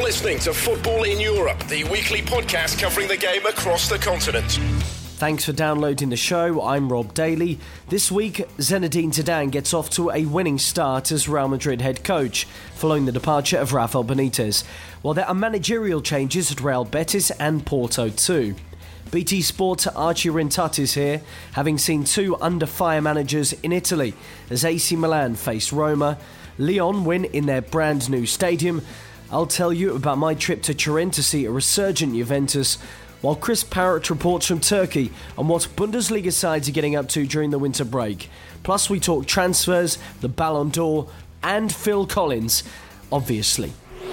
listening to Football in Europe, the weekly podcast covering the game across the continent. Thanks for downloading the show. I'm Rob Daly. This week, Zinedine Zidane gets off to a winning start as Real Madrid head coach, following the departure of Rafael Benitez. While there are managerial changes at Real Betis and Porto too. BT Sport Archie Rintati is here, having seen two under-fire managers in Italy as AC Milan face Roma, Lyon win in their brand new stadium. I'll tell you about my trip to Turin to see a resurgent Juventus, while Chris Parrott reports from Turkey on what Bundesliga sides are getting up to during the winter break. Plus we talk transfers, the Ballon d'Or and Phil Collins, obviously.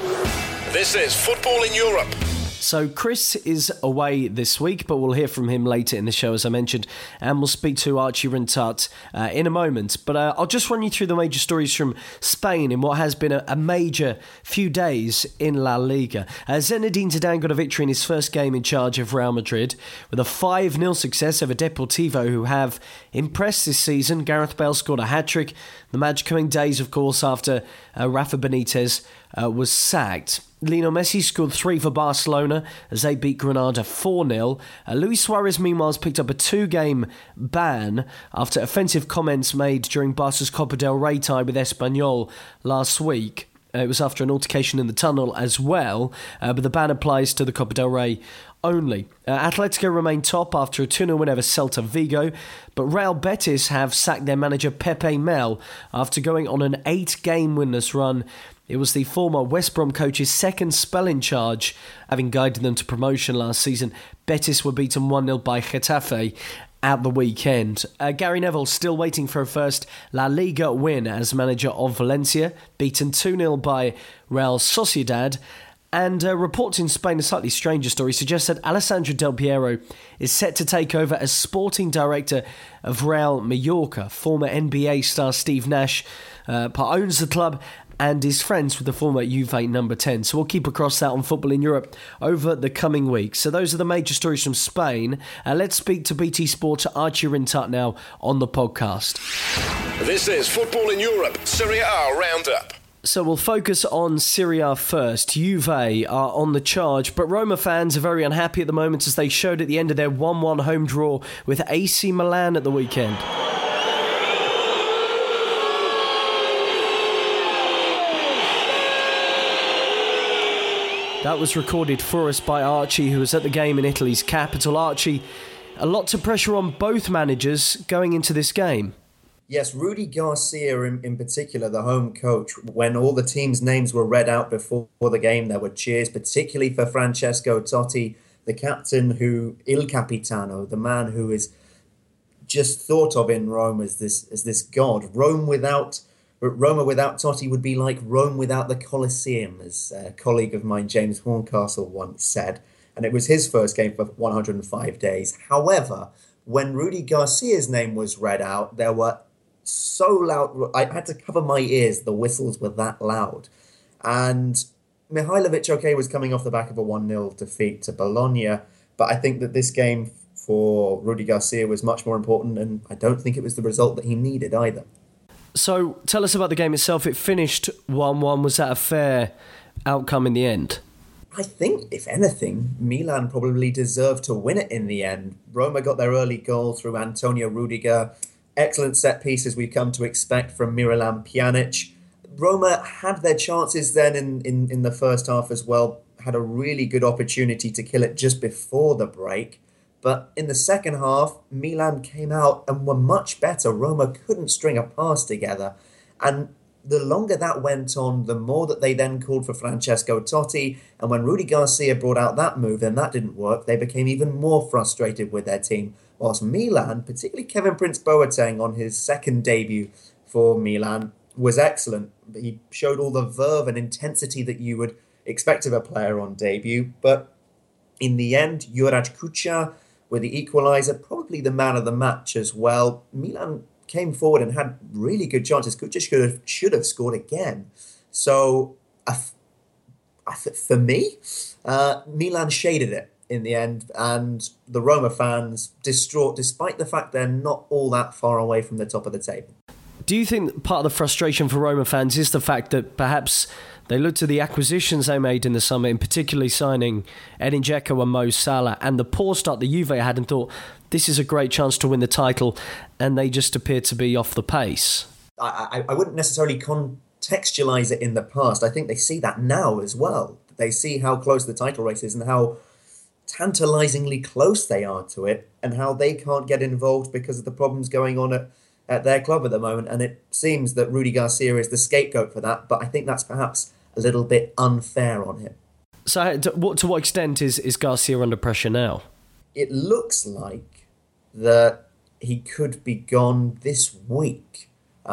This is Football in Europe. So Chris is away this week, but we'll hear from him later in the show, as I mentioned, and we'll speak to Archie Rintati in a moment. But I'll just run you through the major stories from Spain in what has been a major few days in La Liga. Zinedine Zidane got a victory in his first game in charge of Real Madrid with a 5-0 success over Deportivo, who have impressed this season. Gareth Bale scored a hat-trick. The match coming days, of course, after Rafa Benitez was sacked. Lionel Messi scored 3 for Barcelona as they beat Granada 4-0. Luis Suarez, meanwhile, has picked up a 2-game ban after offensive comments made during Barca's Copa del Rey tie with Espanyol last week. It was after an altercation in the tunnel as well, but the ban applies to the Copa del Rey only. Atletico remain top after a 2-0 win over Celta Vigo, but Real Betis have sacked their manager Pepe Mel after going on an 8-game winless run. It was the former West Brom coach's second spell in charge, having guided them to promotion last season. Betis were beaten 1-0 by Getafe at the weekend. Gary Neville still waiting for a first La Liga win as manager of Valencia, beaten 2-0 by Real Sociedad. And reports in Spain, a slightly stranger story, suggest that Alessandro Del Piero is set to take over as sporting director of Real Mallorca. Former NBA star Steve Nash owns the club and is friends with the former Juve number 10. So we'll keep across that on Football in Europe over the coming weeks. So those are the major stories from Spain. Let's speak to BT Sport Archie Rintati now on the podcast. This is Football in Europe, Serie A Roundup. So we'll focus on Serie A first. Juve are on the charge, but Roma fans are very unhappy at the moment as they showed at the end of their 1-1 home draw with AC Milan at the weekend. That was recorded for us by Archie, who was at the game in Italy's capital. Archie, a lot of pressure on both managers going into this game. Yes, Rudi Garcia in particular, the home coach, when all the teams' names were read out before the game, there were cheers, particularly for Francesco Totti, the captain, Il Capitano, the man who is just thought of in Rome as this god. Roma without Totti would be like Rome without the Colosseum, as a colleague of mine, James Horncastle, once said. And it was his first game for 105 days. However, when Rudi Garcia's name was read out, there were so loud, I had to cover my ears, the whistles were that loud. And Mihailovic, was coming off the back of a 1-0 defeat to Bologna, but I think that this game for Rudi Garcia was much more important, and I don't think it was the result that he needed either. So tell us about the game itself. It finished 1-1. Was that a fair outcome in the end? I think, if anything, Milan probably deserved to win it in the end. Roma got their early goal through Antonio Rudiger. Excellent set pieces we've come to expect from Miralem Pjanic. Roma had their chances then in the first half as well. Had a really good opportunity to kill it just before the break. But in the second half, Milan came out and were much better. Roma couldn't string a pass together. And the longer that went on, the more that they then called for Francesco Totti. And when Rudi Garcia brought out that move, then that didn't work. They became even more frustrated with their team. Whilst Milan, particularly Kevin Prince Boateng on his second debut for Milan, was excellent. He showed all the verve and intensity that you would expect of a player on debut. But in the end, Juraj Kucha with the equaliser, probably the man of the match as well. Milan came forward and had really good chances. Kucha should have scored again. So for me, Milan shaded it in the end, and the Roma fans distraught, despite the fact they're not all that far away from the top of the table. Do you think part of the frustration for Roma fans is the fact that perhaps They looked at the acquisitions they made in the summer, in particularly signing Edin Dzeko and Mo Salah, and the poor start that Juve had, and thought, this is a great chance to win the title, and they just appeared to be off the pace. I wouldn't necessarily contextualise it in the past. I think they see that now as well. They see how close the title race is and how tantalisingly close they are to it, and how they can't get involved because of the problems going on at their club at the moment. And it seems that Rudy Garcia is the scapegoat for that, but I think that's perhaps a little bit unfair on him. So to what extent is Garcia under pressure now? It looks like that he could be gone this week.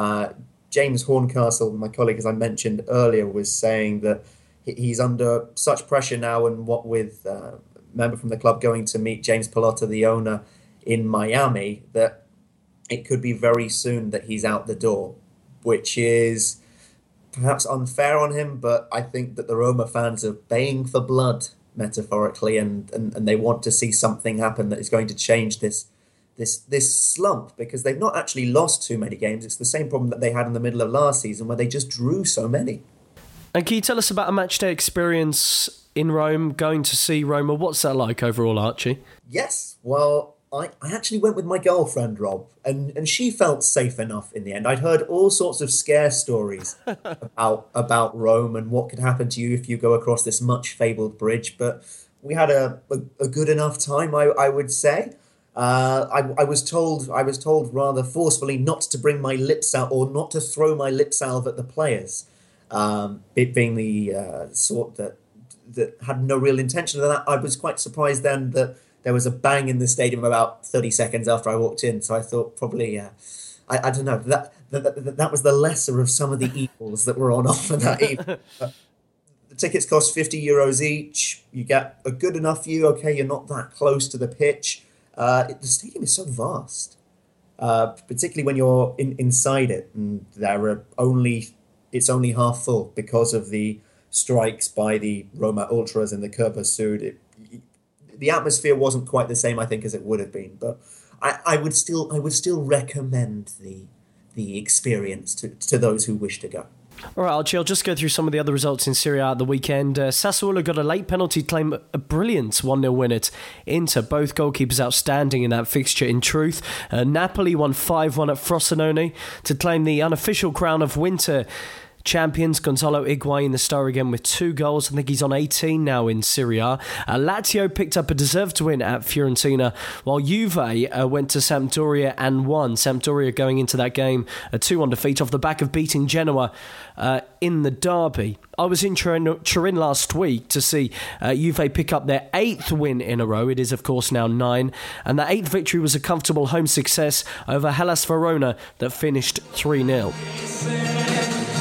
James Horncastle, my colleague, as I mentioned earlier, was saying that he's under such pressure now, and what with a member from the club going to meet James Pallotta, the owner, in Miami, that it could be very soon that he's out the door, which is perhaps unfair on him, but I think that the Roma fans are baying for blood, metaphorically, and they want to see something happen that is going to change this slump, because they've not actually lost too many games. It's the same problem that they had in the middle of last season, where they just drew so many. And can you tell us about a matchday experience in Rome, going to see Roma? What's that like overall, Archie? Yes, well, I actually went with my girlfriend, Rob, and she felt safe enough in the end. I'd heard all sorts of scare stories about Rome and what could happen to you if you go across this much-fabled bridge, but we had a good enough time, I would say. I was told rather forcefully not to bring my lip salve, or not to throw my lip salve at the players, it being the sort that had no real intention of that. I was quite surprised then that there was a bang in the stadium about 30 seconds after I walked in. So I thought probably, I don't know, that was the lesser of some of the evils that were on offer that evening. The tickets cost €50 each. You get a good enough view. Okay, you're not that close to the pitch. The stadium is so vast, particularly when you're inside it, and it's only half full because of the strikes by the Roma Ultras in the Curva Sud. The atmosphere wasn't quite the same, I think, as it would have been, but I would still recommend the experience to those who wish to go. All right, Archie, I'll just go through some of the other results in Serie A at the weekend. Sassuolo got a late penalty to claim a brilliant 1-0 win at Inter. Both goalkeepers outstanding in that fixture, in truth. Napoli won 5-1 at Frosinone to claim the unofficial crown of winter champions. Gonzalo Higuain, the star again, with 2 goals. I think he's on 18 now in Serie A. Lazio picked up a deserved win at Fiorentina, while Juve went to Sampdoria and won. Sampdoria going into that game a 2-1 defeat off the back of beating Genoa in the derby. I was in Turin last week to see Juve pick up their 8th win in a row. It is, of course, now 9. And that 8th victory was a comfortable home success over Hellas Verona that finished 3-0.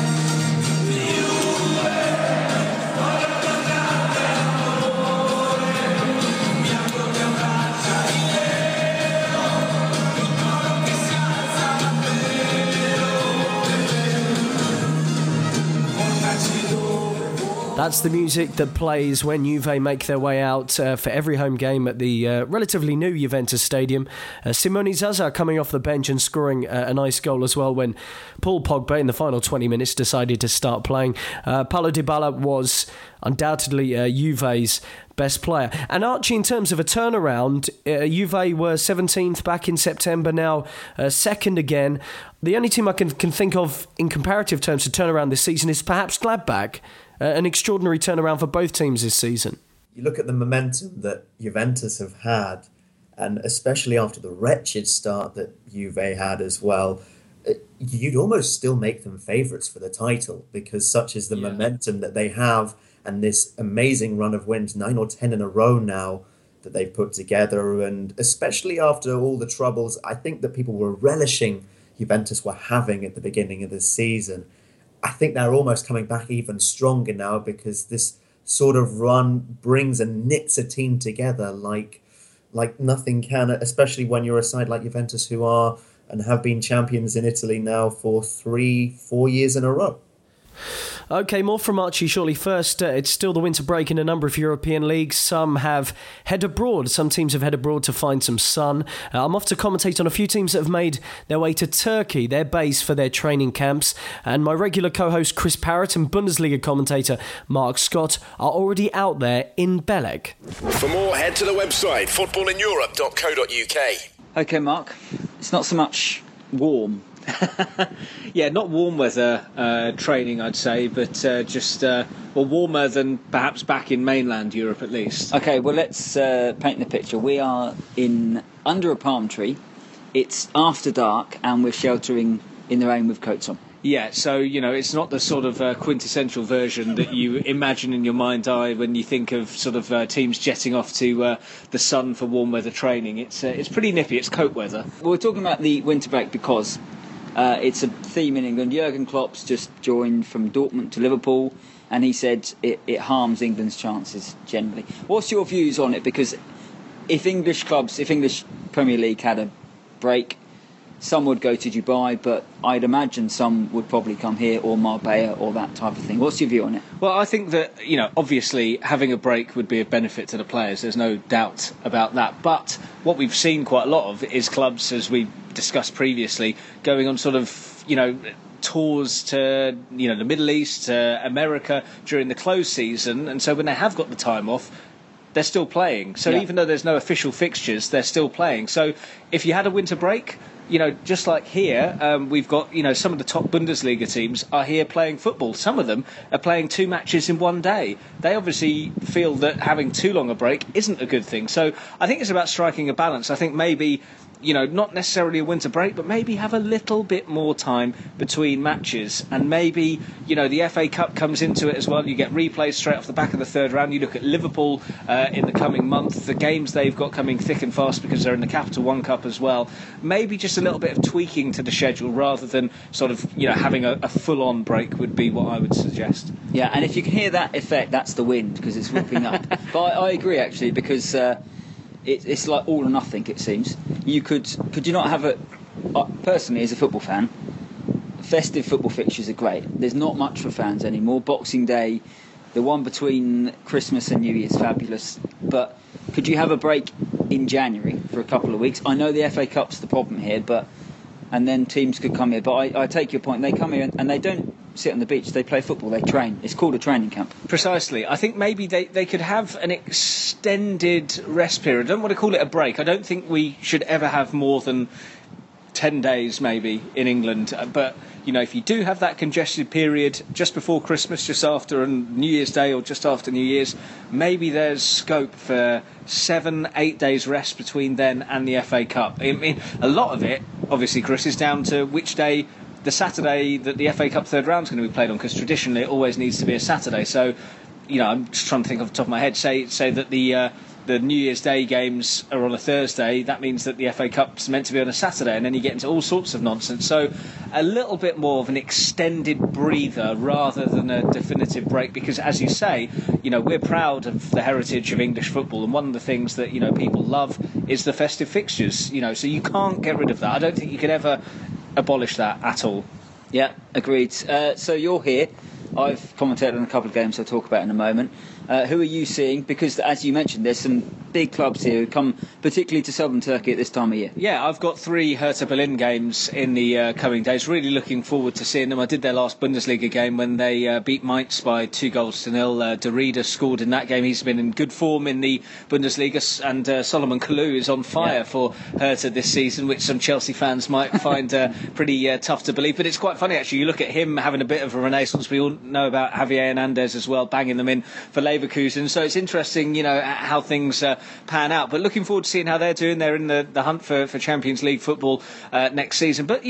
That's the music that plays when Juve make their way out for every home game at the relatively new Juventus Stadium. Simone Zaza coming off the bench and scoring a nice goal as well when Paul Pogba in the final 20 minutes decided to start playing. Paulo Dybala was undoubtedly Juve's best player. And Archie, in terms of a turnaround, Juve were 17th back in September, now second again. The only team I can think of in comparative terms to turn around this season is perhaps Gladbach. An extraordinary turnaround for both teams this season. You look at the momentum that Juventus have had, and especially after the wretched start that Juve had as well, you'd almost still make them favourites for the title, because such is the momentum that they have, and this amazing run of wins, 9 or 10 in a row now that they've put together. And especially after all the troubles, I think that people were relishing Juventus were having at the beginning of the season. I think they're almost coming back even stronger now, because this sort of run brings and knits a team together like nothing can, especially when you're a side like Juventus, who are and have been champions in Italy now for 3-4 years in a row. OK, more from Archie shortly. First, it's still the winter break in a number of European leagues. Some have head abroad. Some teams have head abroad to find some sun. I'm off to commentate on a few teams that have made their way to Turkey, their base for their training camps. And my regular co-host Chris Parrott and Bundesliga commentator Mark Scott are already out there in Belek. For more, head to the website footballineurope.co.uk. OK, Mark, it's not so much warm. Yeah, not warm weather training, I'd say, but just warmer than perhaps back in mainland Europe at least. OK, well, let's paint the picture. We are under a palm tree. It's after dark and we're sheltering in the rain with coats on. Yeah, so, it's not the sort of quintessential version that you imagine in your mind's eye when you think of sort of teams jetting off to the sun for warm weather training. It's pretty nippy, it's coat weather. Well, we're talking about the winter break because it's a theme in England. Jurgen Klopp's just joined from Dortmund to Liverpool, and he said it harms England's chances generally. What's your views on it? Because if English Premier League had a break, some would go to Dubai, but I'd imagine some would probably come here or Marbella or that type of thing. What's your view on it? Well, I think that, obviously having a break would be of benefit to the players. There's no doubt about that. But what we've seen quite a lot of is clubs, as we discussed previously, going on sort of, tours to, the Middle East, to America during the closed season. And so when they have got the time off, they're still playing. So even though there's no official fixtures, they're still playing. So if you had a winter break, just like here, we've got, some of the top Bundesliga teams are here playing football. Some of them are playing 2 matches in one day. They obviously feel that having too long a break isn't a good thing. So I think it's about striking a balance. I think maybe, not necessarily a winter break, but maybe have a little bit more time between matches. And maybe, the FA Cup comes into it as well. You get replays straight off the back of the third round. You look at Liverpool in the coming month, the games they've got coming thick and fast because they're in the Capital One Cup as well. Maybe just a little bit of tweaking to the schedule rather than sort of, having a full-on break would be what I would suggest. Yeah, and if you can hear that effect, that's the wind because it's whipping up. But I agree, actually, because it's like all or nothing, it seems. Could you not have personally, as a football fan, festive football fixtures are great. There's not much for fans anymore. Boxing Day, the one between Christmas and New Year's, fabulous. But could you have a break in January for a couple of weeks? I know the FA Cup's the problem here, and then teams could come here. But I take your point. They come here and they don't sit on the beach. They play football. They train. It's called a training camp. Precisely. I think maybe they could have an extended rest period. I don't want to call it a break. I don't think we should ever have more than 10 days maybe in England. But, if you do have that congested period just before Christmas, just after New Year's Day or just after New Year's, maybe there's scope for 7-8 days rest between then and the FA Cup. I mean, a lot of it, obviously, Chris, is down to which day, the Saturday that the FA Cup third round is going to be played on, because traditionally it always needs to be a Saturday. So, I'm just trying to think off the top of my head, say that the New Year's Day games are on a Thursday, that means that the FA Cup's meant to be on a Saturday, and then you get into all sorts of nonsense. So a little bit more of an extended breather rather than a definitive break, because as you say, we're proud of the heritage of English football, and one of the things that, people love is the festive fixtures, so you can't get rid of that. I don't think you could ever abolish that at all. Yeah, agreed. So you're here. I've commentated on a couple of games I'll talk about in a moment. Who are you seeing? Because, as you mentioned, there's some big clubs here who come particularly to southern Turkey at this time of year. Yeah, I've got 3 Hertha Berlin games in the coming days. Really looking forward to seeing them. I did their last Bundesliga game when they beat Mainz by 2-0. Derrida scored in that game. He's been in good form in the Bundesliga, and Solomon Kalou is on fire for Hertha this season, which some Chelsea fans might find pretty tough to believe. But it's quite funny, actually. You look at him having a bit of a renaissance. We all know about Javier Hernandez as well, banging them in for Leverkusen. So it's interesting, how things pan out. But looking forward to seeing how they're doing. They're in the hunt for Champions League football next season. But,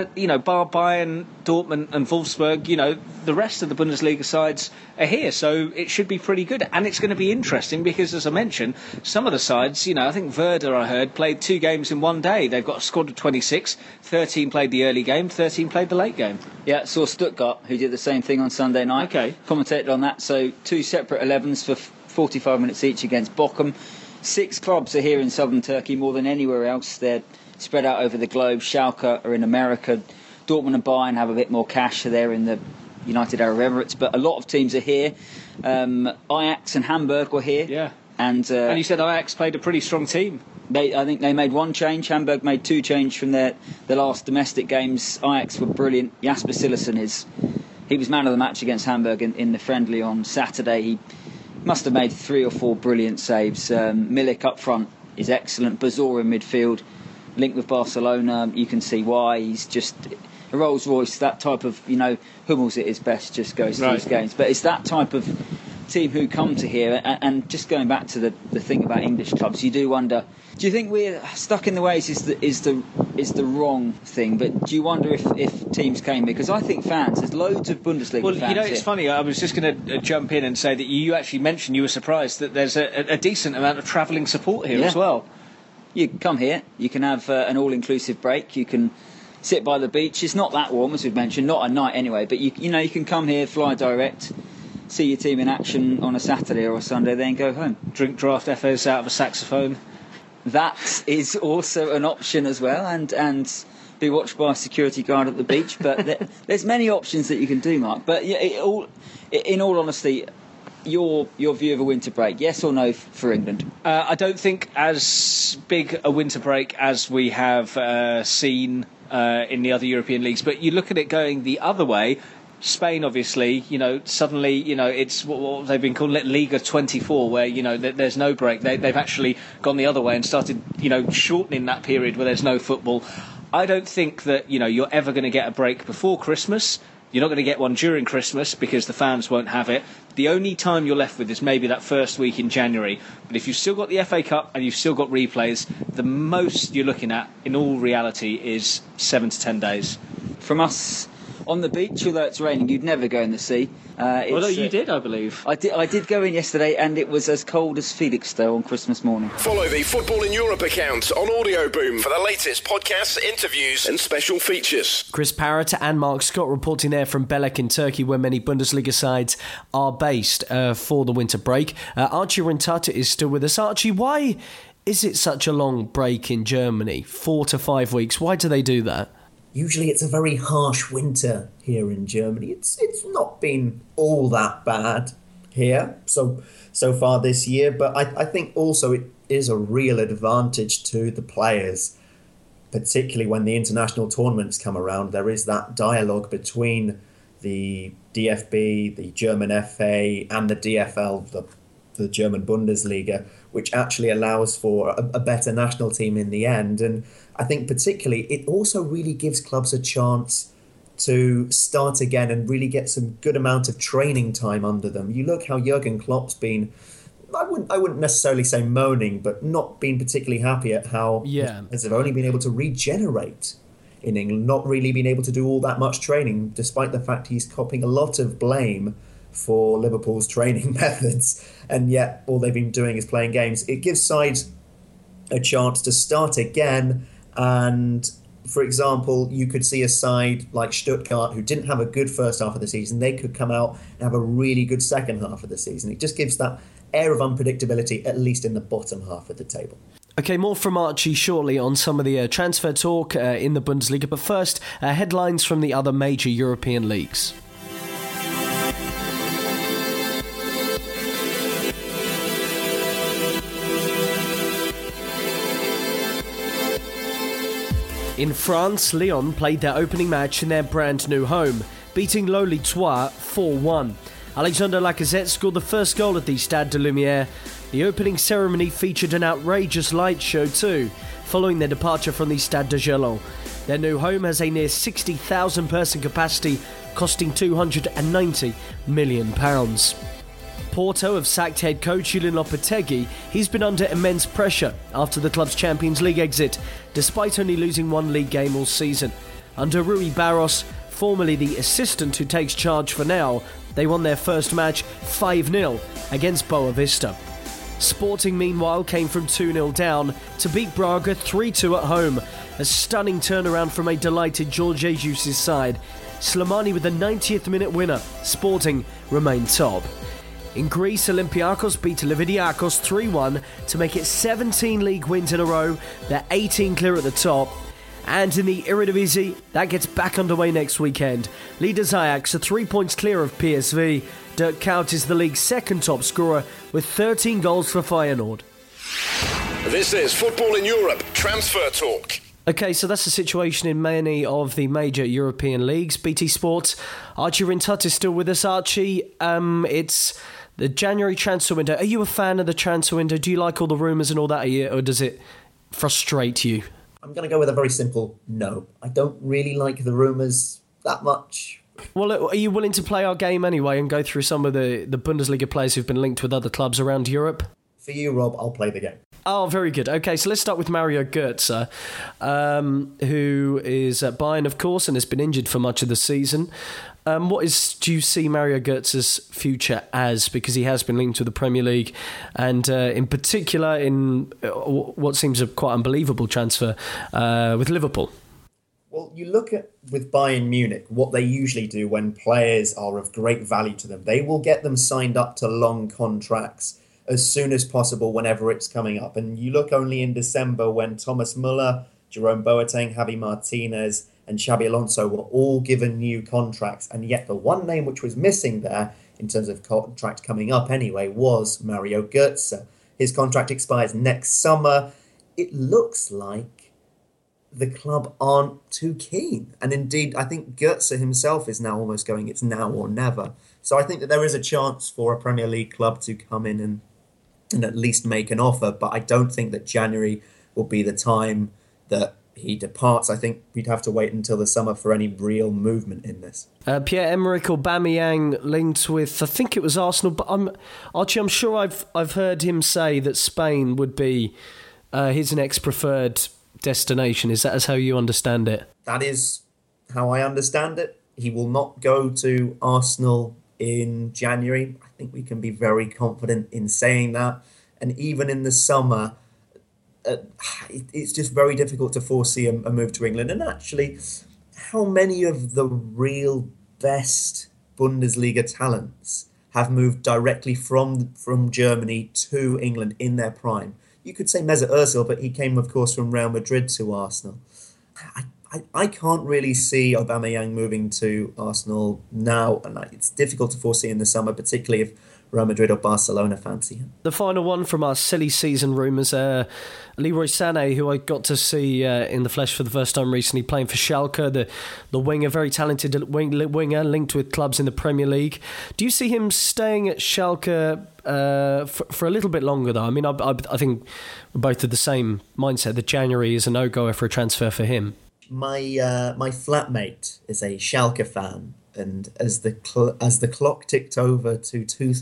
bar Bayern, Dortmund and Wolfsburg, the rest of the Bundesliga sides are here. So it should be pretty good. And it's going to be interesting because, as I mentioned, some of the sides, I think Werder, I heard, played 2 games in one day. They've got a squad of 26. 13 played the early game, 13 played the late game. Yeah, saw Stuttgart, who did the same thing on Sunday night. Okay. Commentated on that. So 2 separate 11s for 45 minutes each against Bochum. 6 clubs are here in southern Turkey, more than anywhere else. They're spread out over the globe. Schalke are in America. Dortmund and Bayern have a bit more cash, so they're in the United Arab Emirates, but a lot of teams are here. Ajax and Hamburg were here. Yeah. And you said Ajax played a pretty strong team. I think they made one change. Hamburg made two change from their last domestic games. Ajax were brilliant. Jasper Cillessen he was man of the match against Hamburg in the friendly on Saturday. He must have made 3 or 4 brilliant saves. Milik up front is excellent. Bazor in midfield, linked with Barcelona. You can see why. He's just a Rolls Royce. That type of, Hummels at his best just goes to his games. But it's that type of team who come to here. And just going back to the thing about English clubs, you do wonder. Do you think we're stuck in the ways is the wrong thing? But do you wonder if teams came here? Because I think there's loads of Bundesliga fans. It's funny. I was just going to jump in and say that you actually mentioned you were surprised that there's a decent amount of travelling support here as well. You come here, you can have an all-inclusive break. You can sit by the beach. It's not that warm, as we've mentioned, not at night anyway. But you can come here, fly direct, see your team in action on a Saturday or a Sunday, then go home. Drink draft FAs out of a saxophone. That is also an option as well, and be watched by a security guard at the beach. But there's many options that you can do, Mark. But in all honesty, your view of a winter break, yes or no for England? I don't think as big a winter break as we have seen in the other European leagues. But you look at it going the other way. Spain, obviously, suddenly, it's what they've been calling it Liga 24, where, there's no break. They've actually gone the other way and started, shortening that period where there's no football. I don't think that, you're ever going to get a break before Christmas. You're not going to get one during Christmas because the fans won't have it. The only time you're left with is maybe that first week in January. But if you've still got the FA Cup and you've still got replays, the most you're looking at, in all reality, is 7 to 10 days. From us on the beach, although it's raining, you'd never go in the sea. Although you did, I believe. I did go in yesterday, and it was as cold as Felixstowe on Christmas morning. Follow the Football in Europe account on Audio Boom for the latest podcasts, interviews and special features. Chris Parrott and Mark Scott reporting there from Belek in Turkey, where many Bundesliga sides are based for the winter break. Archie Rintata is still with us. Archie, why is it such a long break in Germany? 4 to 5 weeks. Why do they do that? Usually it's a very harsh winter here in Germany. It's not been all that bad here so far this year, but I think also it is a real advantage to the players, particularly when the international tournaments come around. There is that dialogue between the DFB, the German FA, and the DFL, the German Bundesliga, which actually allows for a better national team in the end. And I think particularly it also really gives clubs a chance to start again and really get some good amount of training time under them. You look how Jurgen Klopp's been, I wouldn't necessarily say moaning, but not been particularly happy at how players have only been able to regenerate in England, not really been able to do all that much training, despite the fact he's copping a lot of blame for Liverpool's training methods, and yet all they've been doing is playing games. It gives sides a chance to start again, and for example, you could see a side like Stuttgart, who didn't have a good first half of the season, they could come out and have a really good second half of the season. It just gives that air of unpredictability, at least in the bottom half of the table. Okay, more from Archie shortly on some of the transfer talk in the Bundesliga, but first, headlines from the other major European leagues. In France, Lyon played their opening match in their brand new home, beating lowly Troyes 4-1. Alexandre Lacazette scored the first goal at the Stade de Lumière. The opening ceremony featured an outrageous light show too, following their departure from the Stade de Gerland. Their new home has a near 60,000 person capacity, costing £290 million. Porto have sacked head coach Julian Lopetegui. He's been under immense pressure after the club's Champions League exit, despite only losing one league game all season. Under Rui Barros, formerly the assistant who takes charge for now, they won their first match 5-0 against Boa Vista. Sporting, meanwhile, came from 2-0 down to beat Braga 3-2 at home. A stunning turnaround from a delighted Jorge Jesus' side. Slimani with the 90th minute winner. Sporting remain top. In Greece, Olympiacos beat Olympiakos 3-1 to make it 17 league wins in a row. They're 18 clear at the top. And in the Eredivisie, that gets back underway next weekend. Leaders Ajax are 3 points clear of PSV. Dirk Kuyt is the league's second top scorer with 13 goals for Feyenoord. This is Football in Europe Transfer Talk. Okay, so that's the situation in many of the major European leagues. BT Sports, Archie Rintut is still with us. Archie, it's the January transfer window. Are you a fan of the transfer window? Do you like all the rumours and all that, or does it frustrate you? I'm going to go with a very simple no. I don't really like the rumours that much. Well, are you willing to play our game anyway and go through some of the Bundesliga players who've been linked with other clubs around Europe? For you, Rob, I'll play the game. Oh, very good. Okay, so let's start with Mario Götze, who is at Bayern, of course, and has been injured for much of the season. Do you see Mario Götze's future as? Because he has been linked to the Premier League, and in particular in what seems a quite unbelievable transfer with Liverpool. Well, you look at, with Bayern Munich, what they usually do when players are of great value to them. They will get them signed up to long contracts as soon as possible whenever it's coming up. And you look only in December when Thomas Muller, Jerome Boateng, Javi Martinez and Xabi Alonso were all given new contracts. And yet the one name which was missing there, in terms of contract coming up anyway, was Mario Götze. His contract expires next summer. It looks like the club aren't too keen. And indeed, I think Götze himself is now almost going, it's now or never. So I think that there is a chance for a Premier League club to come in and at least make an offer, but I don't think that January will be the time that he departs. I think we'd have to wait until the summer for any real movement in this. Pierre-Emerick Aubameyang linked with, I think it was Arsenal, but I'm sure I've heard him say that Spain would be his next preferred destination. Is that as how you understand it? That is how I understand it. He will not go to Arsenal in January. I think we can be very confident in saying that. And even in the summer, it's just very difficult to foresee a move to England. And actually, how many of the real best Bundesliga talents have moved directly from Germany to England in their prime? You could say Mesut Ozil, but he came, of course, from Real Madrid to Arsenal. I can't really see Aubameyang moving to Arsenal now, and it's difficult to foresee in the summer, particularly if Real Madrid or Barcelona fancy him. The final one from our silly season rumours, Leroy Sané, who I got to see in the flesh for the first time recently, playing for Schalke, the winger, very talented winger, linked with clubs in the Premier League. Do you see him staying at Schalke for a little bit longer, though? I mean, I think we're both of the same mindset that January is a no-goer for a transfer for him. My flatmate is a Schalke fan, and as the clock ticked over to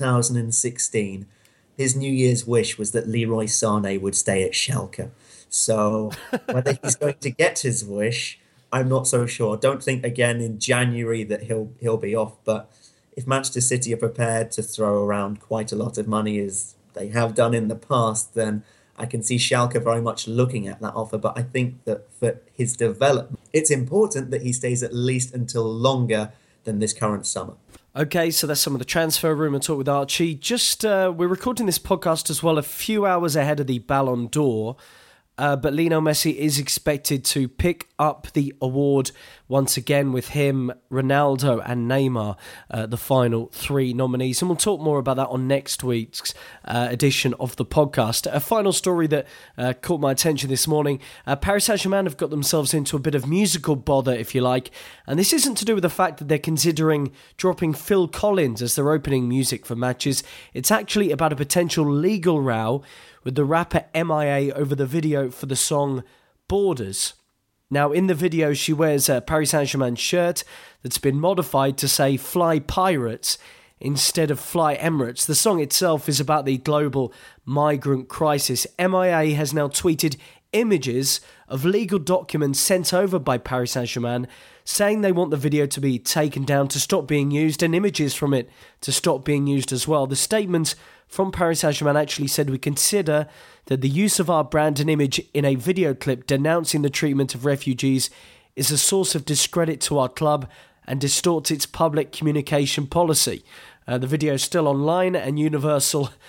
2016, his New Year's wish was that Leroy Sané would stay at Schalke. So whether he's going to get his wish, I'm not so sure. Don't think again in January that he'll be off. But if Manchester City are prepared to throw around quite a lot of money as they have done in the past, then I can see Schalke very much looking at that offer. But I think that for his development, it's important that he stays at least until longer than this current summer. Okay, so that's some of the transfer rumour talk with Archie. We're recording this podcast as well a few hours ahead of the Ballon d'Or. But Lionel Messi is expected to pick up the award once again with him, Ronaldo and Neymar, the final three nominees. And we'll talk more about that on next week's edition of the podcast. A final story that caught my attention this morning. Paris Saint-Germain have got themselves into a bit of musical bother, if you like. And this isn't to do with the fact that they're considering dropping Phil Collins as their opening music for matches. It's actually about a potential legal row with the rapper MIA over the video for the song Borders. Now, in the video, she wears a Paris Saint-Germain shirt that's been modified to say Fly Pirates instead of Fly Emirates. The song itself is about the global migrant crisis. MIA has now tweeted images of legal documents sent over by Paris Saint-Germain saying they want the video to be taken down to stop being used and images from it to stop being used as well. The statement from Paris Saint-Germain actually said, "We consider that the use of our brand and image in a video clip denouncing the treatment of refugees is a source of discredit to our club and distorts its public communication policy." The video is still online, and Universal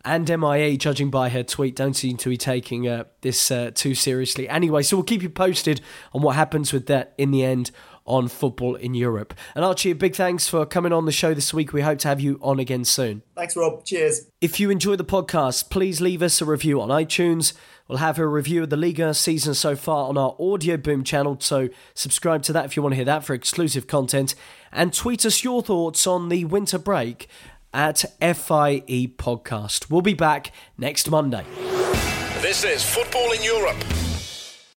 and MIA, judging by her tweet, don't seem to be taking this too seriously. Anyway, so we'll keep you posted on what happens with that in the end on Football in Europe. And Archie, a big thanks for coming on the show this week. We hope to have you on again soon. Thanks, Rob. Cheers. If you enjoy the podcast, please leave us a review on iTunes. We'll have a review of the Liga season so far on our Audio Boom channel, so subscribe to that if you want to hear that for exclusive content. And tweet us your thoughts on the winter break at FIE Podcast. We'll be back next Monday. This is Football in Europe.